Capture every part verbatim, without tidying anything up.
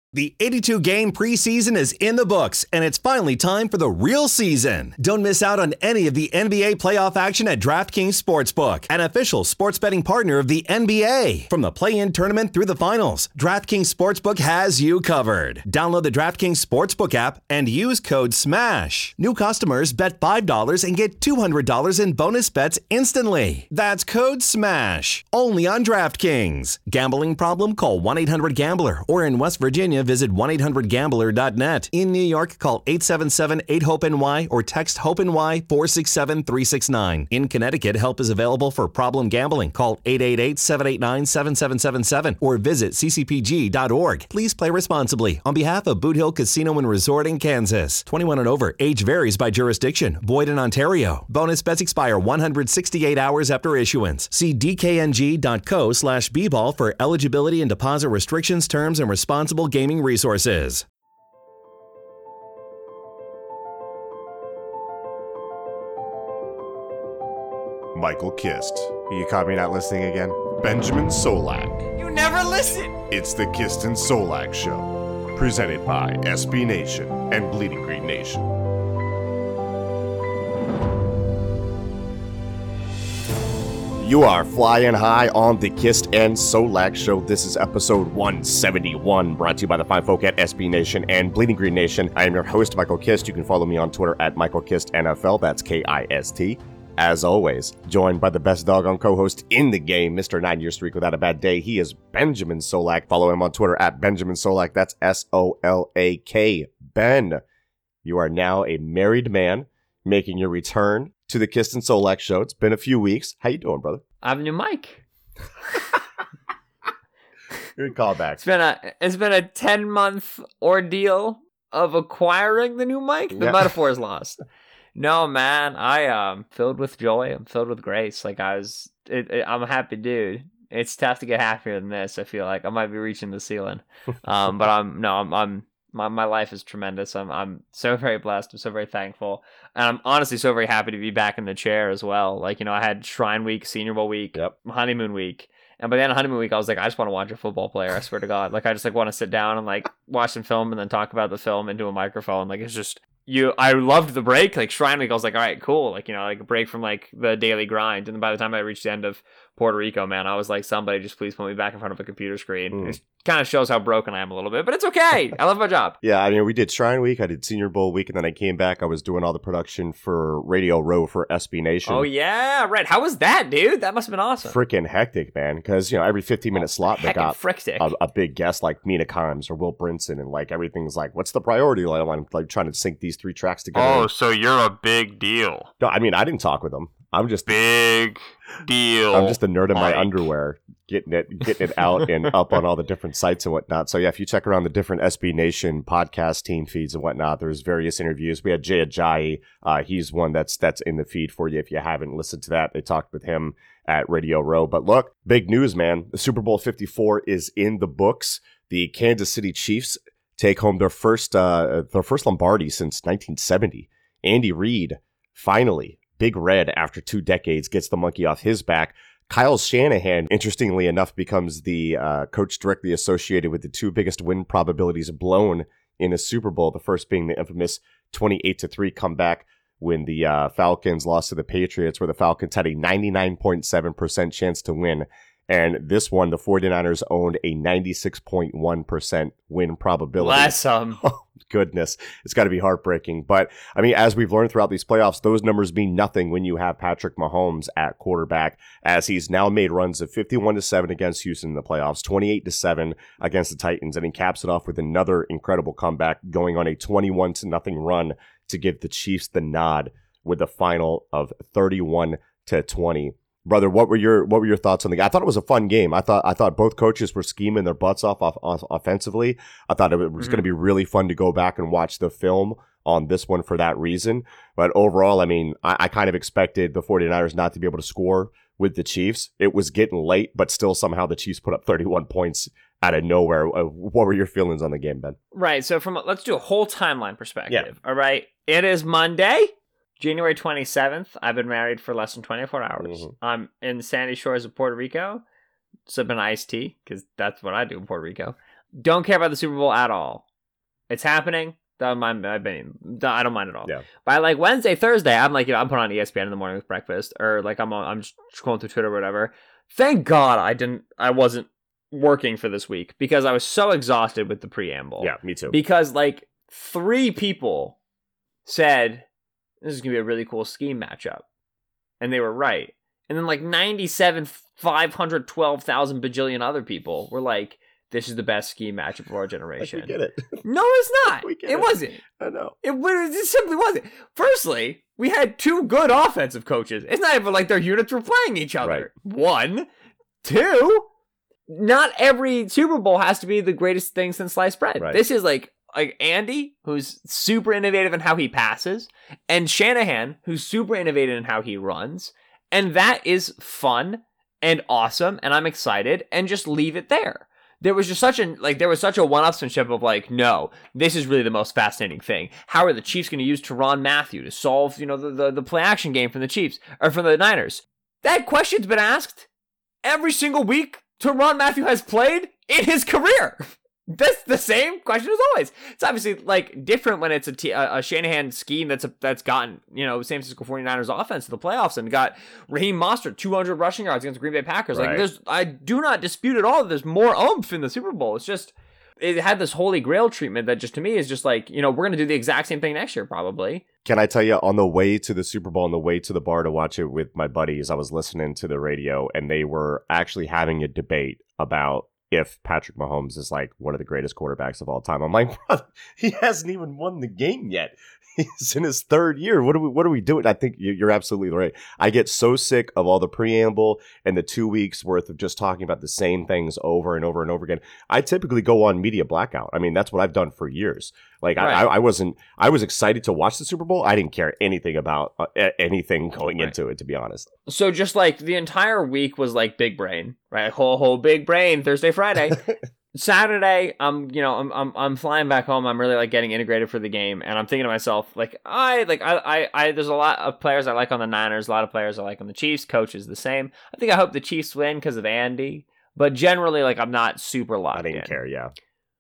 The eighty-two game preseason is in the books, and it's finally time for the real season. Don't miss out on any of the N B A playoff action at DraftKings Sportsbook, an official sports betting partner of the N B A. From the play-in tournament through the finals, DraftKings Sportsbook has you covered. Download the DraftKings Sportsbook app and use code SMASH. New customers bet five dollars and get two hundred dollars in bonus bets instantly. That's code SMASH. Only on DraftKings. Gambling problem? Call one eight hundred gambler, or in West Virginia, visit one eight hundred gambler dot net. In New York, call eight seven seven eight hope N Y or text HOPE-NY four six seven three six nine. In Connecticut, help is available for problem gambling. Call eight eight eight seven eight nine seven seven seven seven or visit c c p g dot org. Please play responsibly. On behalf of Boot Hill Casino and Resort in Kansas. twenty-one and over. Age varies by jurisdiction. Void in Ontario. Bonus bets expire one hundred sixty-eight hours after issuance. See d k n g dot co slash b ball for eligibility and deposit restrictions, terms, and responsible gaming resources. Michael Kist. You caught me not listening again? Benjamin Solak. You never listen! It's the Kist and Solak Show. Presented by S B Nation and Bleeding Green Nation. You are flying high on the Kist and Solak Show. This is episode one seventy-one, brought to you by the fine folk at S B Nation and Bleeding Green Nation. I am your host, Michael Kist. You can follow me on Twitter at Michael Kist N F L. That's K I S T. As always, joined by the best doggone co-host in the game, Mister Nine-Year Streak Without a Bad Day. He is Benjamin Solak. Follow him on Twitter at Benjamin Solak. That's S O L A K. Ben, you are now a married man, making your return to the Kist and Solak Show. It's been a few weeks. How you doing, brother? I have a new mic. Good callback. It's been a it's been a ten month ordeal of acquiring the new mic. The Yeah. metaphor is lost. No, man, I am um, filled with joy. I'm filled with grace. Like I was, it, it, I'm a happy dude. It's tough to get happier than this. I feel like I might be reaching the ceiling. Um, but I'm no, I'm, I'm my my life is tremendous. I'm I'm so very blessed. I'm so very thankful, and I'm honestly so very happy to be back in the chair as well. Like you know, I had Shrine Week, Senior Bowl week, Yep. honeymoon week. And by the end of honeymoon week, I was like, I just want to watch a football player. I swear to God. Like, I just like want to sit down and like watch some film and then talk about the film into a microphone. Like, it's just you. I loved the break. Like Shrine Week, I was like, all right, cool. Like, you know, like a break from like the daily grind. And then by the time I reached the end of Puerto Rico, man, I was like, somebody just please put me back in front of a computer screen. Mm. It kind of shows how broken I am a little bit, but it's okay. I love my job. Yeah, I mean, we did Shrine Week, I did Senior Bowl week, and then I came back. I was doing all the production for Radio Row for S B Nation. Oh yeah, right. How was that, dude? That must have been awesome. Freaking hectic, man. Because, you know, every fifteen minute slot, they Heckin' got frictic. a, a big guest like Mina Kimes or Will Brinson, and like everything's like, what's the priority? Like, I'm like trying to sync these three tracks together. Oh, so you're a big deal. No, I mean, I didn't talk with them. I'm just Big deal. I'm just a nerd in my Mike. underwear, getting it getting it out and up on all the different sites and whatnot. So yeah, if you check around the different S B Nation podcast team feeds and whatnot, there's various interviews. We had Jay Ajayi. Uh, he's one that's that's in the feed for you if you haven't listened to that. They talked with him at Radio Row. But look, big news, man. The Super Bowl fifty-four is in the books. The Kansas City Chiefs take home their first uh, their first Lombardi since nineteen seventy. Andy Reid finally, Big Red, after two decades, gets the monkey off his back. Kyle Shanahan, interestingly enough, becomes the uh, coach directly associated with the two biggest win probabilities blown in a Super Bowl. The first being the infamous twenty-eight to three comeback when the uh, Falcons lost to the Patriots, where the Falcons had a ninety-nine point seven percent chance to win. And this one, the 49ers owned a ninety-six point one percent win probability. Bless 'em. Oh, goodness. It's got to be heartbreaking. But, I mean, as we've learned throughout these playoffs, those numbers mean nothing when you have Patrick Mahomes at quarterback, as he's now made runs of fifty-one to seven against Houston in the playoffs, twenty-eight to seven against the Titans, and he caps it off with another incredible comeback, going on a twenty-one to nothing run to give the Chiefs the nod with a final of thirty-one to twenty. Brother, what were your what were your thoughts on the game? I thought it was a fun game. I thought I thought both coaches were scheming their butts off, off, off offensively. I thought it was mm-hmm. going to be really fun to go back and watch the film on this one for that reason. But overall, I mean, I, I kind of expected the 49ers not to be able to score with the Chiefs. It was getting late, but still somehow the Chiefs put up thirty-one points out of nowhere. Uh, what were your feelings on the game, Ben? Right. So from a, let's do a whole timeline perspective. Yeah. All right. It is Monday, January twenty-seventh. I've been married for less than twenty-four hours. Mm-hmm. I'm in the sandy shores of Puerto Rico, sipping iced tea, because that's what I do in Puerto Rico. Don't care about the Super Bowl at all. It's happening. Don't mind my opinion. I don't mind at all. Yeah. By like Wednesday, Thursday, I'm like, you know, I'm putting on E S P N in the morning with breakfast, or like I'm on, I'm just scrolling through Twitter or whatever. Thank God I didn't, I wasn't working for this week because I was so exhausted with the preamble. Yeah, me too. Because like three people said this is gonna be a really cool scheme matchup, and they were right. And then like ninety-seven, five hundred twelve thousand bajillion other people were like, this is the best scheme matchup of our generation. Like, we get it. No, it's not. We get it, it. wasn't. I know. It, it simply wasn't. Firstly, we had two good offensive coaches. It's not even like their units were playing each other. Right. One. Two. Not every Super Bowl has to be the greatest thing since sliced bread. Right. This is like like Andy, who's super innovative in how he passes, and Shanahan, who's super innovative in how he runs. And that is fun and awesome, and I'm excited, and just leave it there. There was just such a like there was such a one-upsmanship of like, no, this is really the most fascinating thing. How are the Chiefs going to use Tyrann Mathieu to solve, you know, the, the the play action game from the Chiefs or from the Niners? That question's been asked every single week Tyrann Mathieu has played in his career. That's the same question as always. It's obviously like different when it's a, t- a Shanahan scheme that's a, that's gotten, you know, San Francisco forty-niners offense to the playoffs and got Raheem Mostert two hundred rushing yards against the Green Bay Packers. Right. Like there's, I do not dispute at all that there's more oomph in the Super Bowl. It's just, it had this holy grail treatment that just to me is just like, you know, we're going to do the exact same thing next year probably. Can I tell you, on the way to the Super Bowl, on the way to the bar to watch it with my buddies, I was listening to the radio and they were actually having a debate about if Patrick Mahomes is like one of the greatest quarterbacks of all time. I'm like, brother, he hasn't even won the game yet. He's in his third year. What are we, what are we doing? I think you're absolutely right. I get so sick of all the preamble and the two weeks worth of just talking about the same things over and over and over again. I typically go on media blackout. I mean, that's what I've done for years. Like Right. I, I wasn't, I was excited to watch the Super Bowl. I didn't care anything about uh, anything going Right. into it, to be honest. So just like the entire week was like big brain, right? Whole, whole big brain, Thursday, Friday. Saturday, I'm, you know, I'm, I'm, I'm flying back home. I'm really like getting integrated for the game, and I'm thinking to myself, like, I, like, I, I, I, there's a lot of players I like on the Niners, a lot of players I like on the Chiefs. Coach is the same. I think I hope the Chiefs win because of Andy, but generally, like, I'm not super locked I didn't in. care. Yeah.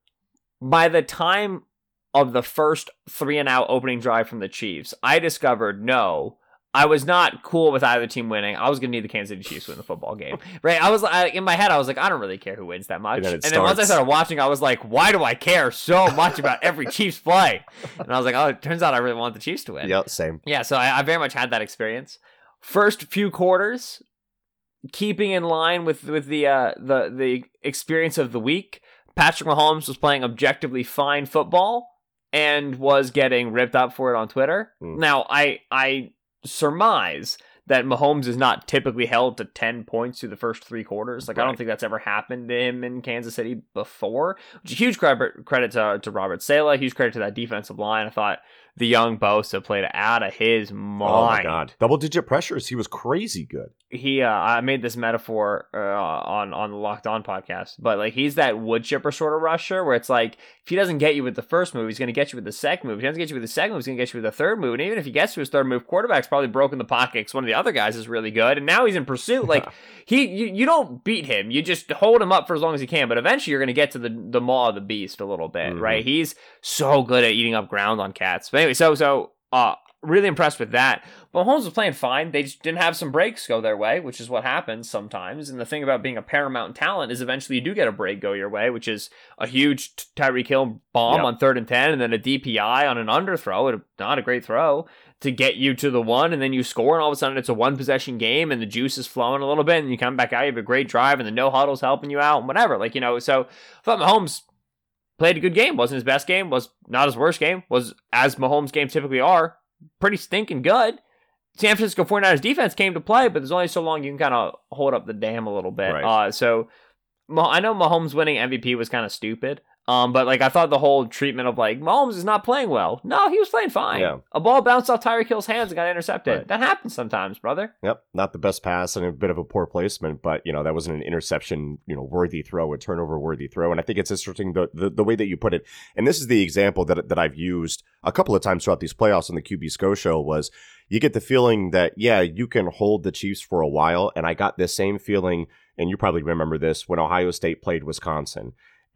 By the time of the first three and out opening drive from the Chiefs, I discovered no. I was not cool with either team winning. I was going to need the Kansas City Chiefs to win the football game. Right? I was I, in my head, I was like, I don't really care who wins that much. And then, and it then once I starts. started watching, I was like, why do I care so much about every Chiefs play? And I was like, oh, it turns out I really want the Chiefs to win. Yeah, same. Yeah, so I, I very much had that experience. First few quarters, keeping in line with with the uh, the the experience of the week, Patrick Mahomes was playing objectively fine football and was getting ripped up for it on Twitter. Mm. Now, I I surmise that Mahomes is not typically held to ten points through the first three quarters. Like, I don't Right. think that's ever happened to him in Kansas City before. Which is huge credit, credit to, to Robert Saleh, huge credit to that defensive line. I thought the young Bosa played out of his mind. Oh my God. Double digit pressures. He was crazy good. He, uh, I made this metaphor uh, on on the Locked On podcast, but like he's that wood chipper sort of rusher where it's like if he doesn't get you with the first move, he's going to get you with the second move. If he doesn't get you with the second move, he's going to get you with the third move. And even if he gets to his third move, quarterback's probably broken the pocket because one of the other guys is really good, and now he's in pursuit. Like he, you, you don't beat him, you just hold him up for as long as you can. But eventually, you're going to get to the the maw of the beast a little bit, Mhm. right? He's so good at eating up ground on cats. But anyway, so so uh. really impressed with that. But Mahomes was playing fine. They just didn't have some breaks go their way, which is what happens sometimes. And the thing about being a paramount talent is eventually you do get a break go your way, which is a huge Tyreek Hill bomb Yep. on third and ten, and then a D P I on an underthrow, not a great throw, to get you to the one, and then you score, and all of a sudden it's a one-possession game, and the juice is flowing a little bit, and you come back out, you have a great drive, and the no-huddle's helping you out, and whatever. Like, you know, so I thought Mahomes played a good game. Wasn't his best game, was not his worst game, was as Mahomes games typically are, pretty stinking good. San Francisco forty-niners defense came to play, but there's only so long you can kind of hold up the dam a little bit. Right. Uh, so Mah- I know Mahomes winning M V P was kind of stupid. Um, but like I thought the whole treatment of like Mahomes is not playing well. No, he was playing fine. Yeah. A ball bounced off Tyreek Hill's hands and got intercepted. Right. That happens sometimes, brother. Yep, not the best pass and a bit of a poor placement, but you know that wasn't an interception, you know, worthy throw, a turnover worthy throw. And I think it's interesting the, the the way that you put it. And this is the example that that I've used a couple of times throughout these playoffs on the Q B S C O show. Was you get the feeling that yeah, you can hold the Chiefs for a while, and I got this same feeling, and you probably remember this when Ohio State played Wisconsin.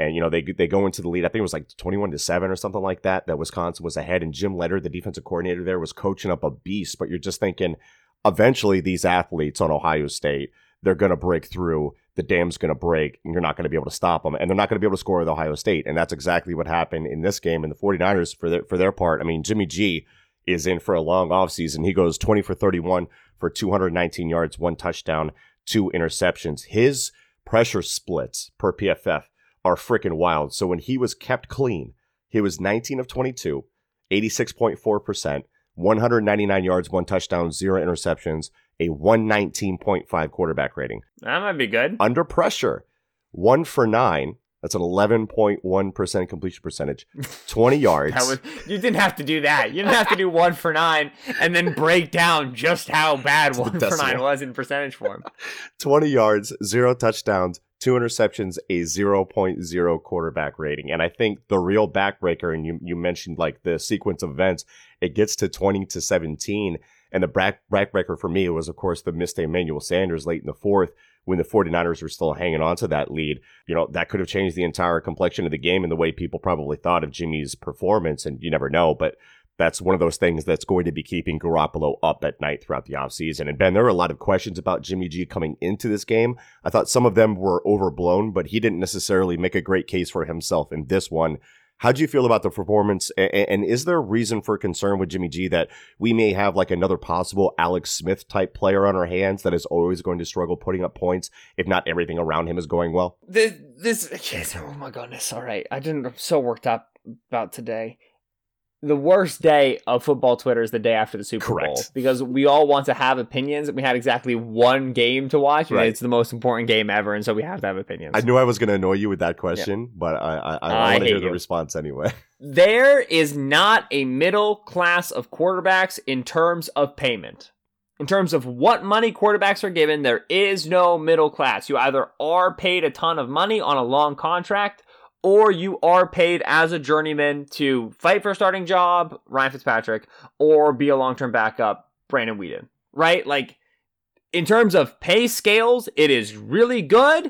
And, you know, they they go into the lead. I think it was like twenty-one to seven or something like that, that Wisconsin was ahead. And Jim Leonard, the defensive coordinator there, was coaching up a beast. But you're just thinking, eventually these athletes on Ohio State, they're going to break through. The dam's going to break, and you're not going to be able to stop them. And they're not going to be able to score with Ohio State. And that's exactly what happened in this game. And the 49ers, for their, for their part, I mean, Jimmy G is in for a long offseason. He goes twenty for thirty-one for two hundred nineteen yards, one touchdown, two interceptions. His pressure splits per P F F are freaking wild. So when he was kept clean, he was nineteen of twenty-two, eighty-six point four percent, one hundred ninety-nine yards, one touchdown, zero interceptions, a one nineteen point five quarterback rating. That might be good. Under pressure, one for nine. That's an eleven point one percent completion percentage. twenty yards. That was, you didn't have to do that. You didn't have to do one for nine and then break down just how bad one for nine was in percentage form. twenty yards, zero touchdowns, two interceptions, a zero point zero quarterback rating. And I think the real backbreaker, and you, you mentioned like the sequence of events, it gets to twenty to seventeen. And the back, backbreaker for me was, of course, the missed Emmanuel Sanders late in the fourth when the 49ers were still hanging on to that lead. You know, that could have changed the entire complexion of the game and the way people probably thought of Jimmy's performance. And you never know, but that's one of those things that's going to be keeping Garoppolo up at night throughout the offseason. And Ben, there were a lot of questions about Jimmy G coming into this game. I thought some of them were overblown, but he didn't necessarily make a great case for himself in this one. How'd you feel about the performance? And is there a reason for concern with Jimmy G that we may have like another possible Alex Smith type player on our hands that is always going to struggle putting up points if not everything around him is going well? This, this oh my goodness. All right. I didn't, I'm so worked up about today. The worst day of football Twitter is the day after the Super Correct. Bowl, because we all want to have opinions, and we had exactly one game to watch, and right. It's the most important game ever, and so we have to have opinions. I knew I was going to annoy you with that question, yeah. but I, I, I, I want to hear the you. response anyway. There is not a middle class of quarterbacks in terms of payment. In terms of what money quarterbacks are given, there is no middle class. You either are paid a ton of money on a long contract, or you are paid as a journeyman to fight for a starting job, Ryan Fitzpatrick, or be a long-term backup, Brandon Weeden, right? Like, in terms of pay scales, it is really good.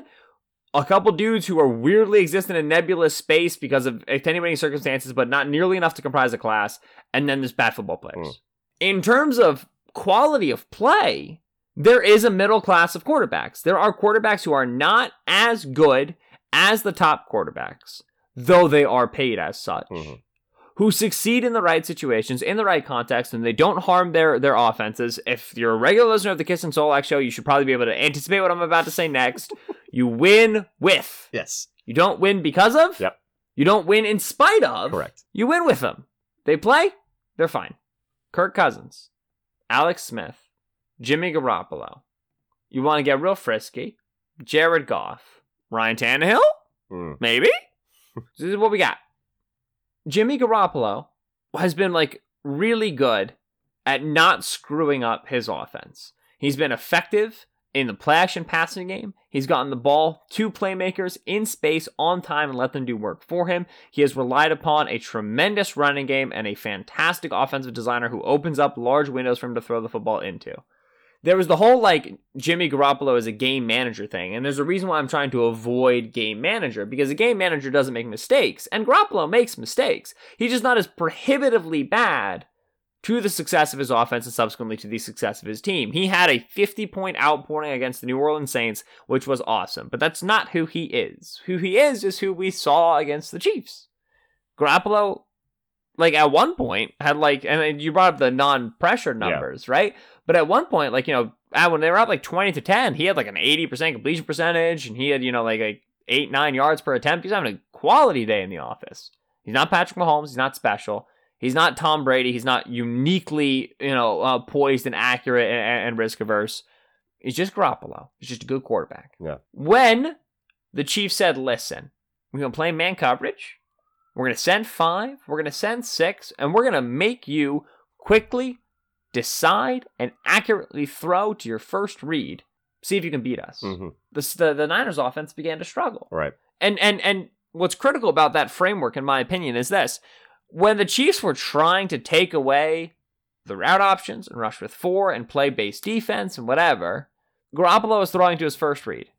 A couple dudes who are weirdly exist in a nebulous space because of attenuating circumstances, but not nearly enough to comprise a class, and then there's bad football players. Mm. In terms of quality of play, there is a middle class of quarterbacks. There are quarterbacks who are not as good as the top quarterbacks, though they are paid as such, mm-hmm. who succeed in the right situations, in the right context, and they don't harm their, their offenses. If you're a regular listener of the Kiss and Solak show, you should probably be able to anticipate what I'm about to say next. You win with. Yes. You don't win because of. Yep. You don't win in spite of. Correct. You win with them. They play, they're fine. Kirk Cousins, Alex Smith, Jimmy Garoppolo. You want to get real frisky, Jared Goff, Ryan Tannehill? Mm. Maybe? This is what we got. Jimmy Garoppolo has been, like, really good at not screwing up his offense. He's been effective in the play-action passing game. He's gotten the ball to playmakers in space on time and let them do work for him. He has relied upon a tremendous running game and a fantastic offensive designer who opens up large windows for him to throw the football into. There was the whole, like, Jimmy Garoppolo is a game manager thing, and there's a reason why I'm trying to avoid game manager, because a game manager doesn't make mistakes, and Garoppolo makes mistakes. He's just not as prohibitively bad to the success of his offense and subsequently to the success of his team. He had a fifty-point outpouring against the New Orleans Saints, which was awesome, but that's not who he is. Who he is is who we saw against the Chiefs. Garoppolo, like, at one point, had, like, and you brought up the non-pressure numbers, yeah. right? But at one point, like, you know, when they were up like twenty to ten, he had like an eighty percent completion percentage, and he had, you know, like, like eight, nine yards per attempt. He's having a quality day in the office. He's not Patrick Mahomes. He's not special. He's not Tom Brady. He's not uniquely, you know, uh, poised and accurate and, and risk averse. He's just Garoppolo. He's just a good quarterback. Yeah. When the Chiefs said, listen, we're going to play man coverage. We're going to send five. We're going to send six. And we're going to make you quickly decide and accurately throw to your first read. See if you can beat us. Mm-hmm. The, the the Niners offense began to struggle. Right. And and and what's critical about that framework, in my opinion, is this. When the Chiefs were trying to take away the route options and rush with four and play base defense and whatever, Garoppolo was throwing to his first read.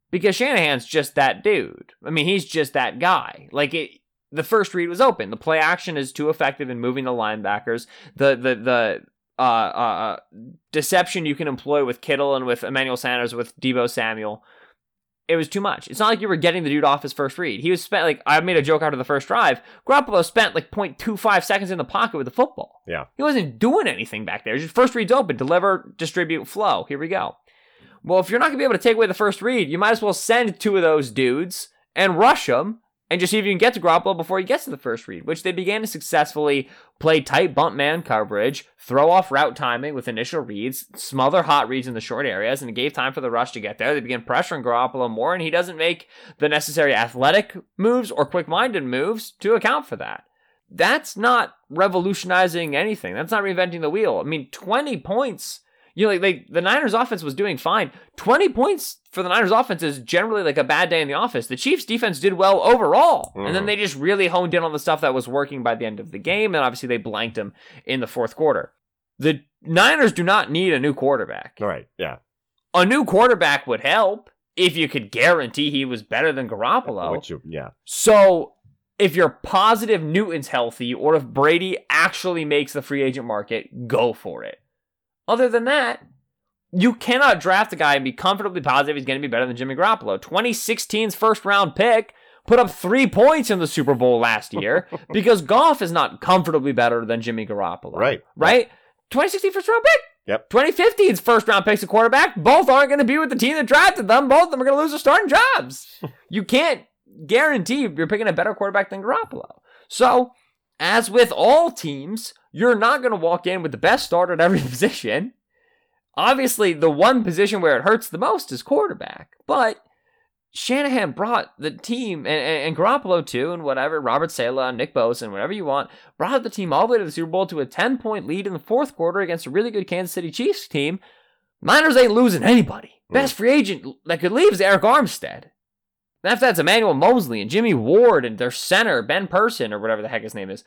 because Shanahan's just that dude. I mean, he's just that guy. Like, it, the first read was open. The play action is too effective in moving the linebackers. The the the uh, uh, deception you can employ with Kittle and with Emmanuel Sanders, with Deebo Samuel, it was too much. It's not like you were getting the dude off his first read. He was spent, like, I made a joke after the first drive. Garoppolo spent like zero point two five seconds in the pocket with the football. Yeah. He wasn't doing anything back there. Just first read's open, deliver, distribute, flow. Here we go. Well, if you're not going to be able to take away the first read, you might as well send two of those dudes and rush them and just see if you can get to Garoppolo before he gets to the first read, which they began to successfully play tight bump man coverage, throw off route timing with initial reads, smother hot reads in the short areas, and it gave time for the rush to get there. They began pressuring Garoppolo more, and he doesn't make the necessary athletic moves or quick-minded moves to account for that. That's not revolutionizing anything. That's not reinventing the wheel. I mean, twenty points... You know, like, like the Niners offense was doing fine. twenty points for the Niners offense is generally like a bad day in the office. The Chiefs defense did well overall. Mm. And then they just really honed in on the stuff that was working by the end of the game. And obviously they blanked him in the fourth quarter. The Niners do not need a new quarterback. All right. Yeah. A new quarterback would help if you could guarantee he was better than Garoppolo. Which you, yeah. So if you're positive Newton's healthy, or if Brady actually makes the free agent market, go for it. Other than that, you cannot draft a guy and be comfortably positive he's going to be better than Jimmy Garoppolo. twenty sixteen's first round pick put up three points in the Super Bowl last year because Goff is not comfortably better than Jimmy Garoppolo. Right. Right? twenty sixteen first round pick. Yep. twenty fifteen's first round picks at quarterback. Both aren't going to be with the team that drafted them. Both of them are going to lose their starting jobs. You can't guarantee you're picking a better quarterback than Garoppolo. So, as with all teams, you're not going to walk in with the best starter at every position. Obviously, the one position where it hurts the most is quarterback. But Shanahan brought the team, and, and, and Garoppolo too, and whatever, Robert Saleh, Nick Bosa, and whatever you want, brought the team all the way to the Super Bowl to a ten-point lead in the fourth quarter against a really good Kansas City Chiefs team. Niners ain't losing anybody. Mm. Best free agent that could leave is Eric Armstead. And after that's Emmanuel Mosley and Jimmy Ward and their center, Ben Person, or whatever the heck his name is.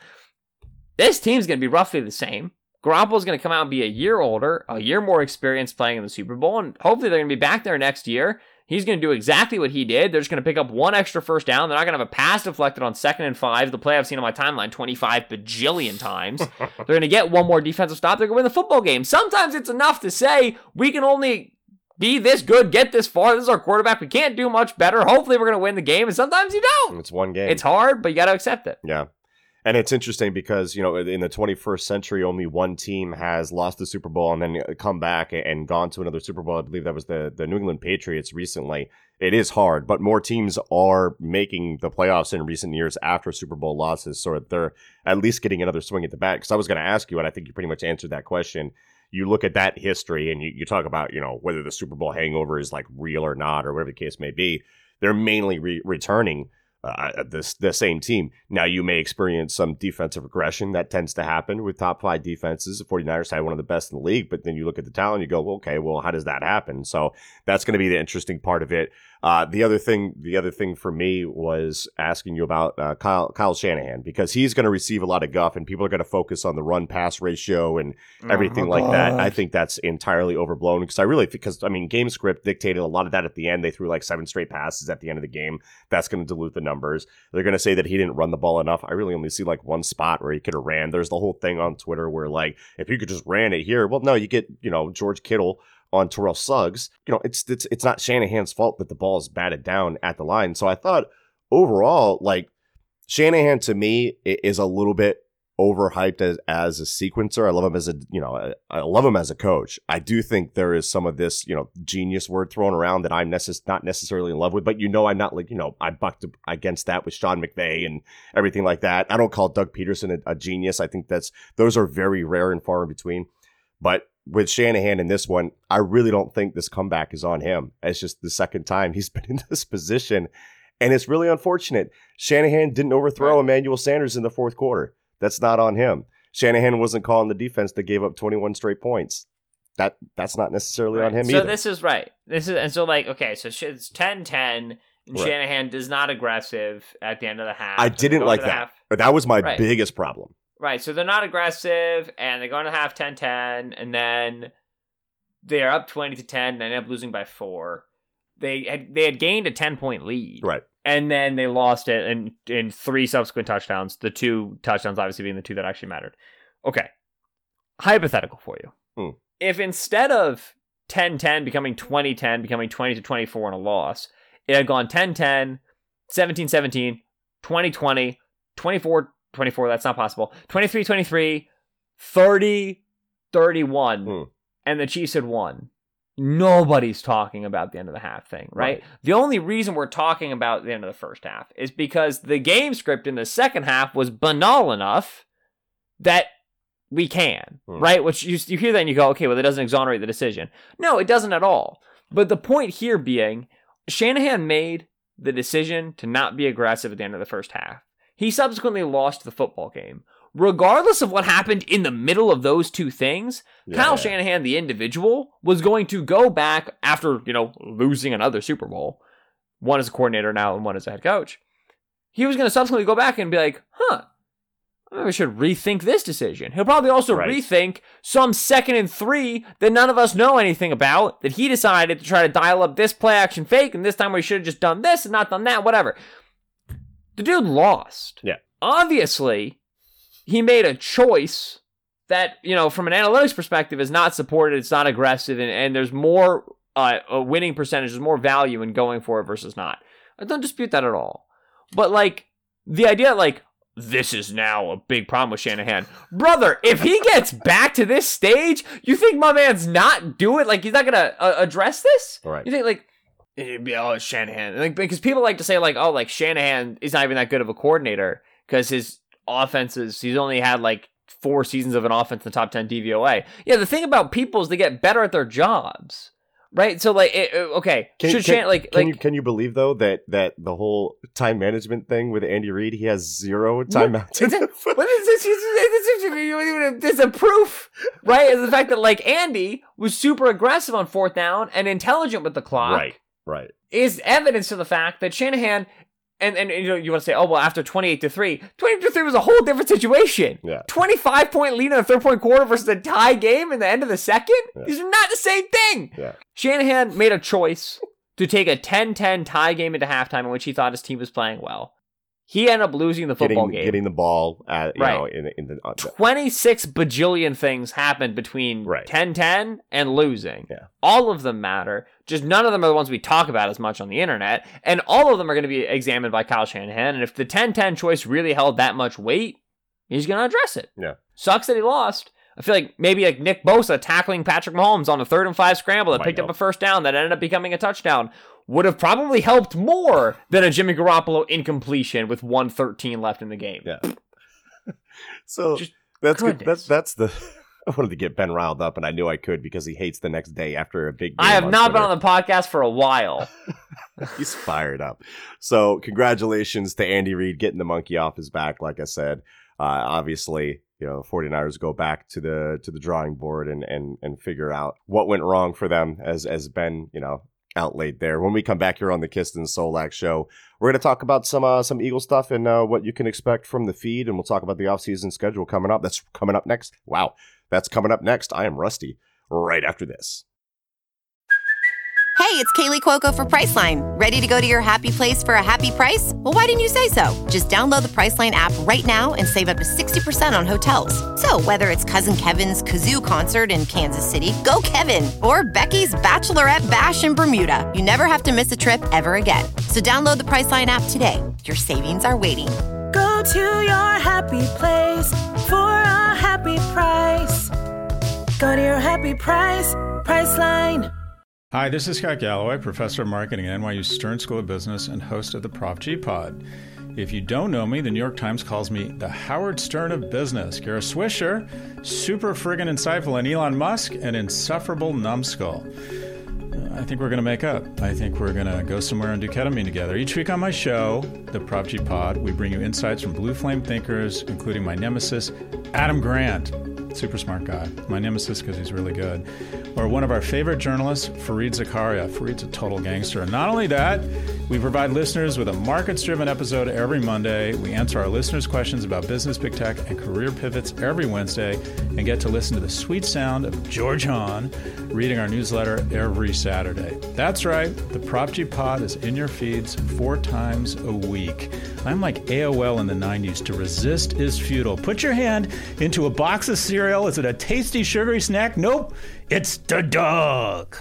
This team's going to be roughly the same. Garoppolo's going to come out and be a year older, a year more experienced playing in the Super Bowl, and hopefully they're going to be back there next year. He's going to do exactly what he did. They're just going to pick up one extra first down. They're not going to have a pass deflected on second and five, the play I've seen on my timeline twenty-five bajillion times. They're going to get one more defensive stop. They're going to win the football game. Sometimes it's enough to say, we can only be this good, get this far. This is our quarterback. We can't do much better. Hopefully we're going to win the game, and sometimes you don't. It's one game. It's hard, but you got to accept it. Yeah. And it's interesting because, you know, in the twenty-first century, only one team has lost the Super Bowl and then come back and gone to another Super Bowl. I believe that was the, the New England Patriots recently. It is hard, but more teams are making the playoffs in recent years after Super Bowl losses. So they're at least getting another swing at the bat. Because I was going to ask you, and I think you pretty much answered that question. You look at that history and you, you talk about, you know, whether the Super Bowl hangover is like real or not, or whatever the case may be. They're mainly re- returning. Uh, this the same team. Now, you may experience some defensive regression. That tends to happen with top five defenses. The 49ers had one of the best in the league, but then you look at the talent, you go, well, okay, well, how does that happen? So that's going to be the interesting part of it. Uh, the other thing, the other thing for me was asking you about uh, Kyle, Kyle Shanahan, because he's going to receive a lot of guff, and people are going to focus on the run-pass ratio and everything oh like that. I think that's entirely overblown because I really, because I mean, game script dictated a lot of that at the end. They threw like seven straight passes at the end of the game. That's going to dilute the numbers. They're going to say that he didn't run the ball enough. I really only see like one spot where he could have ran. There's the whole thing on Twitter where like, if you could just ran it here, well, no, you get, you know, George Kittle on Terrell Suggs. You know, it's it's it's not Shanahan's fault that the ball is batted down at the line. So I thought overall, like, Shanahan to me is a little bit overhyped as as a sequencer. I love him as a, you know, I love him as a coach. I do think there is some of this, you know, genius word thrown around that I'm necess- not necessarily in love with, but you know, I'm not like, you know, I bucked against that with Sean McVay and everything like that. I don't call Doug Peterson a, a genius. I think that's, those are very rare and far in between. But with Shanahan in this one, I really don't think this comeback is on him. It's just the second time he's been in this position. And it's really unfortunate. Shanahan didn't overthrow Emmanuel Sanders in the fourth quarter. That's not on him. Shanahan wasn't calling the defense that gave up twenty-one straight points. That That's not necessarily right. on him so either. So this is right. This is And so like, okay, so it's ten ten. And right. Shanahan is not aggressive at the end of the half. I didn't like that. Half. That was my right. biggest problem. Right, so they're not aggressive, and they go into half ten ten, and then they're up twenty to ten, and they end up losing by four. they had they had gained a ten-point lead. Right. And then they lost it in, in three subsequent touchdowns, the two touchdowns obviously being the two that actually mattered. Okay. Hypothetical for you. Hmm. If instead of ten ten becoming twenty ten, becoming twenty to twenty-four in a loss, it had gone ten ten, seventeen seventeen, twenty twenty, twenty-four twenty-four, that's not possible, twenty-three twenty-three, thirty thirty-one, Hmm. and the Chiefs had won. Nobody's talking about the end of the half thing, right? Right. The only reason we're talking about the end of the first half is because the game script in the second half was banal enough that we can, Hmm. right? Which you, you hear that and you go, okay, well, that doesn't exonerate the decision. No, it doesn't at all. But the point here being, Shanahan made the decision to not be aggressive at the end of the first half. He subsequently lost the football game. Regardless of what happened in the middle of those two things, Yeah, Kyle yeah. Shanahan, the individual, was going to go back after, you know, losing another Super Bowl, one as a coordinator now and one as a head coach. He was going to subsequently go back and be like, huh, maybe I should rethink this decision. He'll probably also Right. rethink some second and three that none of us know anything about, that he decided to try to dial up this play action fake, and this time we should have just done this and not done that, whatever. The dude lost. Yeah. Obviously, he made a choice that, you know, from an analytics perspective is not supported, it's not aggressive, and, and there's more uh, a winning percentage, there's more value in going for it versus not. I don't dispute that at all. But, like, the idea, like, this is now a big problem with Shanahan. Brother, if he gets back to this stage, you think my man's not doing, like, he's not going to uh, address this? Right. You think, like, it'd be, oh, it's Shanahan. Like, because people like to say, like, oh, like, Shanahan is not even that good of a coordinator because his offenses, he's only had, like, four seasons of an offense in the top ten D V O A. Yeah, the thing about people is they get better at their jobs, right? So, like, it, okay, Can, should can, Shan- like, can like, you can you believe though that that the whole time management thing with Andy Reid, he has zero time What? management? What is this? There's a proof, right? Is the fact that, like, Andy was super aggressive on fourth down and intelligent with the clock. Right, right. Is evidence to the fact that Shanahan, and, and you know, you want to say, oh, well, after twenty-eight to three, twenty-eight to three was a whole different situation. Yeah. twenty-five point lead in the third point quarter versus a tie game in the end of the second? Yeah. These are not the same thing. Yeah. Shanahan made a choice to take a ten ten tie game into halftime in which he thought his team was playing well. He ended up losing the football Getting game. getting the ball at, you Right. know, in, in the uh, twenty-six bajillion things happened between Right. ten ten and losing. Yeah. All of them matter. Just none of them are the ones we talk about as much on the internet. And all of them are going to be examined by Kyle Shanahan. And if the ten ten choice really held that much weight, he's going to address it. Yeah. Sucks that he lost. I feel like maybe like Nick Bosa tackling Patrick Mahomes on a third and five scramble that Might picked help. up a first down that ended up becoming a touchdown would have probably helped more than a Jimmy Garoppolo incompletion with one thirteen left in the game. Yeah. So Just that's good. goodness. That's that's the. I wanted to get Ben riled up, and I knew I could because he hates the next day after a big game. I have on not Twitter. been on the podcast for a while. He's fired up. So congratulations to Andy Reid getting the monkey off his back. Like I said, uh, obviously, you know, the 49ers go back to the to the drawing board and and and figure out what went wrong for them, as as Ben, you know, outlaid there. When we come back here on the Kiston Solak Show, we're going to talk about some uh, some Eagle stuff and uh, what you can expect from the feed, and we'll talk about the offseason schedule coming up. That's coming up next. Wow, that's coming up next. I am Rusty. Right after this. Hey, it's Kaylee Cuoco for Priceline. Ready to go to your happy place for a happy price? Well, why didn't you say so? Just download the Priceline app right now and save up to sixty percent on hotels. So whether it's Cousin Kevin's Kazoo Concert in Kansas City, go Kevin, or Becky's Bachelorette Bash in Bermuda, you never have to miss a trip ever again. So download the Priceline app today. Your savings are waiting. Go to your happy place for a happy price. Go to your happy price, Priceline. Hi, this is Scott Galloway, professor of marketing at N Y U Stern School of Business and host of the Prof G Pod. If you don't know me, the New York Times calls me the Howard Stern of business. Kara Swisher, super friggin' insightful, and Elon Musk, an insufferable numbskull. Uh, I think we're going to make up. I think we're going to go somewhere and do ketamine together. Each week on my show, the Prof G Pod, we bring you insights from blue flame thinkers, including my nemesis, Adam Grant. Super smart guy. My nemesis because he's really good. Or one of our favorite journalists, Fareed Zakaria. Fareed's a total gangster. And not only that, We provide listeners with a markets-driven episode every Monday. We answer our listeners' questions about business, big tech, and career pivots every Wednesday, and get to listen to the sweet sound of George Hahn reading our newsletter every Saturday. That's right, the Prop G Pod is in your feeds four times a week. I'm like A O L in the nineties. To resist is futile. Put your hand into a box of cereal. Is it a tasty, sugary snack? Nope, it's the dog.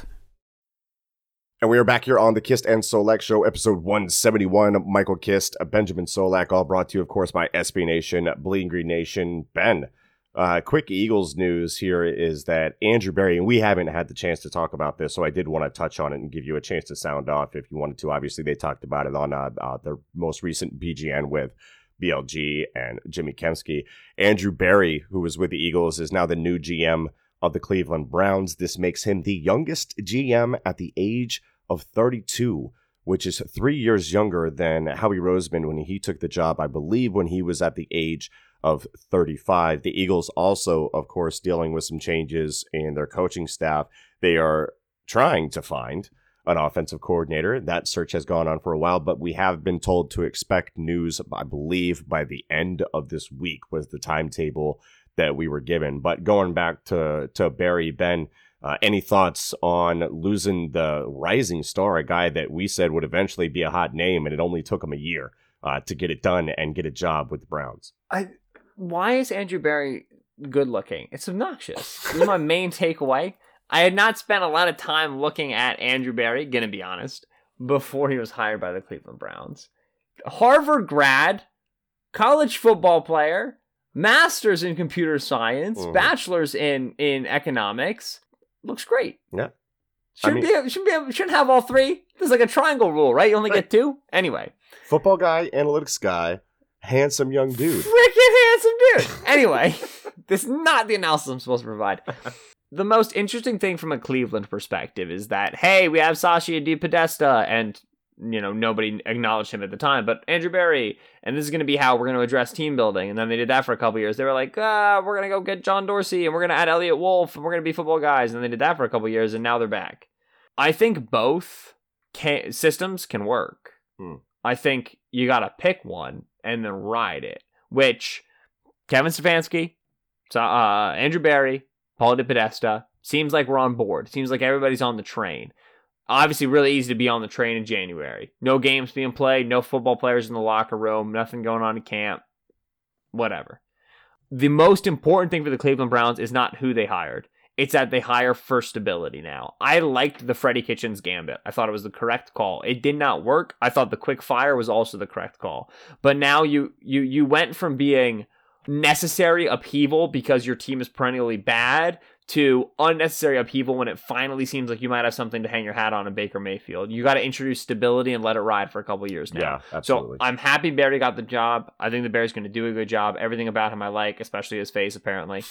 And we are back here on the Kist and Solak Show, episode one seventy-one. Michael Kist, Benjamin Solak, all brought to you, of course, by S B Nation, Bleeding Green Nation. Ben, uh, quick Eagles news here is that Andrew Berry, and we haven't had the chance to talk about this, so I did want to touch on it and give you a chance to sound off if you wanted to. Obviously, they talked about it on uh, uh, their most recent B G N with B L G and Jimmy Kempski. Andrew Berry, who was with the Eagles, is now the new G M of the Cleveland Browns. This makes him the youngest G M at the age of thirty-two, which is three years younger than Howie Roseman when he took the job, I believe, when he was at the age of thirty-five. The Eagles also, of course, dealing with some changes in their coaching staff. They are trying to find an offensive coordinator. That search has gone on for a while, but we have been told to expect news, I believe, by the end of this week was the timetable that we were given. But going back to, to Barry, Ben, Uh, any thoughts on losing the rising star, a guy that we said would eventually be a hot name, and it only took him a year uh, to get it done and get a job with the Browns? I, why is Andrew Berry good looking? It's obnoxious. This is my main takeaway. I had not spent a lot of time looking at Andrew Berry, gonna be honest, before he was hired by the Cleveland Browns. Harvard grad, college football player, master's in computer science, mm. bachelor's in, in economics. Looks great. Yeah. Shouldn't I mean, be shouldn't be able, shouldn't have all three. There's like a triangle rule, right? You only right. get two. Anyway. Football guy, analytics guy, handsome young dude. Freaking handsome dude. Anyway, this is not the analysis I'm supposed to provide. The most interesting thing from a Cleveland perspective is that, hey, we have Sasha DiPodesta, and you know, nobody acknowledged him at the time, but Andrew Berry, and this is going to be how we're going to address team building. And then they did that for a couple years. They were like, ah, we're going to go get John Dorsey, and we're going to add Elliott Wolf, and we're going to be football guys. And they did that for a couple years, and now they're back. I think both can, systems can work. Hmm. I think you got to pick one and then ride it, which Kevin Stefanski, uh, Andrew Berry, Paul DiPodesta, seems like we're on board. Seems like everybody's on the train. Obviously, really easy to be on the train in January. No games being played, no football players in the locker room, nothing going on in camp, whatever. The most important thing for the Cleveland Browns is not who they hired. It's that they hire for stability now. I liked the Freddie Kitchens gambit. I thought it was the correct call. It did not work. I thought the quick fire was also the correct call. But now you you you went from being necessary upheaval because your team is perennially bad to unnecessary upheaval when it finally seems like you might have something to hang your hat on in Baker Mayfield. You got to introduce stability and let it ride for a couple of years now. Yeah, absolutely. So I'm happy Barry got the job. I think the Bears going to do a good job. Everything about him I like, especially his face, apparently.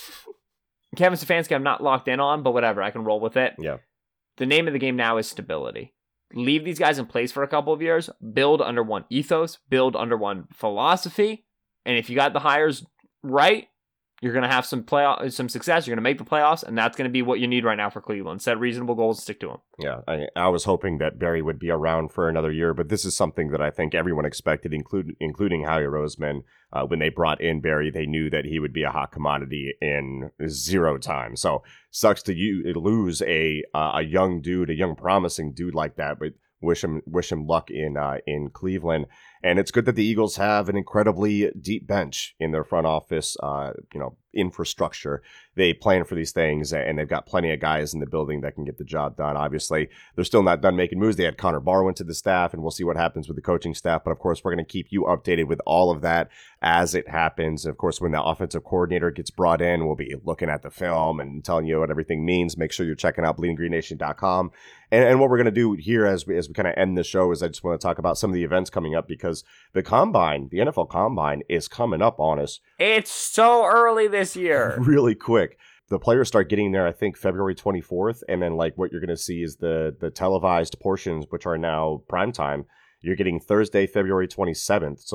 Kevin Stefanski, I'm not locked in on, but whatever. I can roll with it. Yeah. The name of the game now is stability. Leave these guys in place for a couple of years. Build under one ethos. Build under one philosophy. And if you got the hires right, you're going to have some play, some success. You're going to make the playoffs, and that's going to be what you need right now for Cleveland. Set reasonable goals and stick to them. Yeah, I, I was hoping that Barry would be around for another year, but this is something that I think everyone expected, include, including Howie Roseman. Uh, when they brought in Barry, they knew that he would be a hot commodity in zero time. So sucks to you lose a uh, a young dude, a young promising dude like that, but wish him wish him luck in uh, in Cleveland. And it's good that the Eagles have an incredibly deep bench in their front office, uh, you know, infrastructure. They plan for these things, and they've got plenty of guys in the building that can get the job done. Obviously, they're still not done making moves. They had Connor Barwin to the staff, and we'll see what happens with the coaching staff. But, of course, we're going to keep you updated with all of that as it happens. And, of course, when the offensive coordinator gets brought in, we'll be looking at the film and telling you what everything means. Make sure you're checking out bleeding green nation dot com. And, and what we're going to do here as we, as we kind of end the show is I just want to talk about some of the events coming up, because the Combine, the N F L Combine, is coming up on us. It's so early this year. Really quick. The players start getting there, I think, February twenty-fourth. And then, like, what you're going to see is the the televised portions, which are now primetime. You're getting Thursday, February twenty-seventh. So it's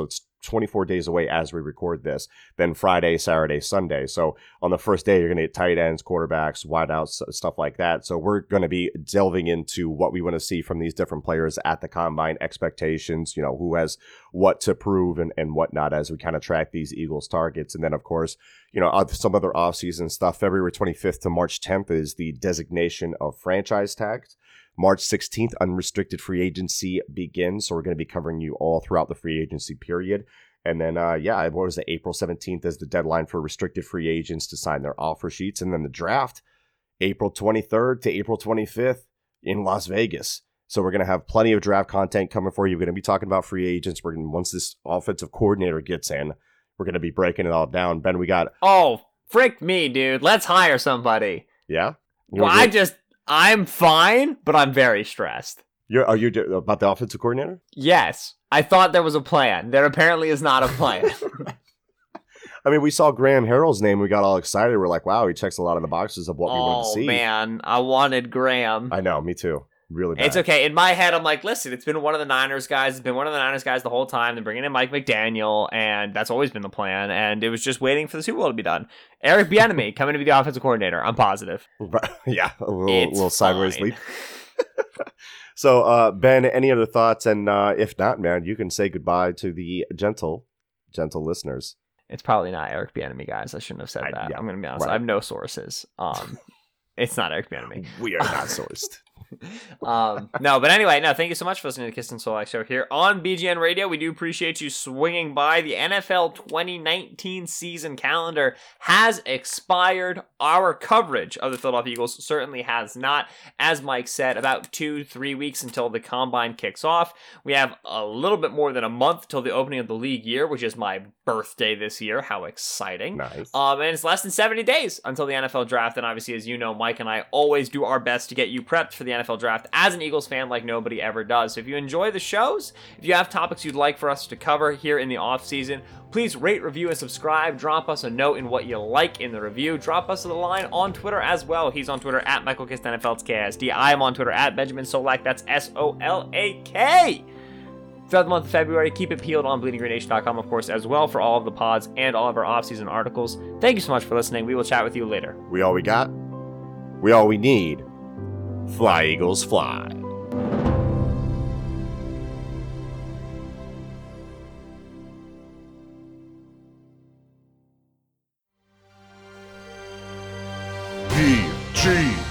twenty-four days away as we record this, then Friday, Saturday, Sunday. So on the first day, you're going to get tight ends, quarterbacks, wideouts, stuff like that. So we're going to be delving into what we want to see from these different players at the combine, expectations, you know, who has what to prove and, and whatnot as we kind of track these Eagles targets. And then, of course, you know, some other offseason stuff. February twenty-fifth to March tenth is the designation of franchise tags. March sixteenth, unrestricted free agency begins. So we're going to be covering you all throughout the free agency period. And then, uh, yeah, what was it? April seventeenth is the deadline for restricted free agents to sign their offer sheets. And then the draft, April twenty-third to April twenty-fifth in Las Vegas. So we're going to have plenty of draft content coming for you. We're going to be talking about free agents. We're going to, once this offensive coordinator gets in, we're going to be breaking it all down. Ben, we got... Oh, frick me, dude. Let's hire somebody. Yeah? You Well, I just... I'm fine, but I'm very stressed. You're, are you about the offensive coordinator? Yes. I thought there was a plan. There apparently is not a plan. I mean, we saw Graham Harrell's name. We got all excited. We're like, wow, he checks a lot of the boxes of what we wanted to see. Oh, man. I wanted Graham. I know. Me too. Really bad. It's okay. In my head, I'm like, listen, it's been one of the Niners guys. It's been one of the Niners guys the whole time. They're bringing in Mike McDaniel, and that's always been the plan. And it was just waiting for the Super Bowl to be done. Eric Bieniemy coming to be the offensive coordinator. I'm positive. Yeah, a little, It's little sideways fine. leap. So, uh, Ben, any other thoughts? And uh, if not, man, you can say goodbye to the gentle, gentle listeners. It's probably not Eric Bieniemy, guys. I shouldn't have said I- that. yeah, I'm going to be honest. right. I have no sources. Um, it's not Eric Bieniemy. We are not sourced. um, no, but anyway, no, thank you so much for listening to the Kiss and Solak Show here on B G N Radio. We do appreciate you swinging by. The N F L twenty nineteen season calendar has expired. Our coverage of the Philadelphia Eagles certainly has not. As Mike said, about two, three weeks until the combine kicks off. We have a little bit more than a month till the opening of the league year, which is my birthday this year. How exciting. Nice. Um, and it's less than seventy days until the N F L draft. And obviously, as you know, Mike and I always do our best to get you prepped for the N F L draft as an Eagles fan like nobody ever does. So if you enjoy the shows, if you have topics you'd like for us to cover here in the off season, please rate, review, and subscribe. Drop us a note in what you like in the review. Drop us a line on Twitter as well. He's on Twitter at Michael Kist N F L. It's K I S D. I am on Twitter at Benjamin Solak. That's S O L A K. Throughout the month of February, keep it peeled on bleeding green nation dot com, of course, as well for all of the pods and all of our off-season articles. Thank you so much for listening. We will chat with you later. We all we got. We all we need. Fly, Eagles, fly. B G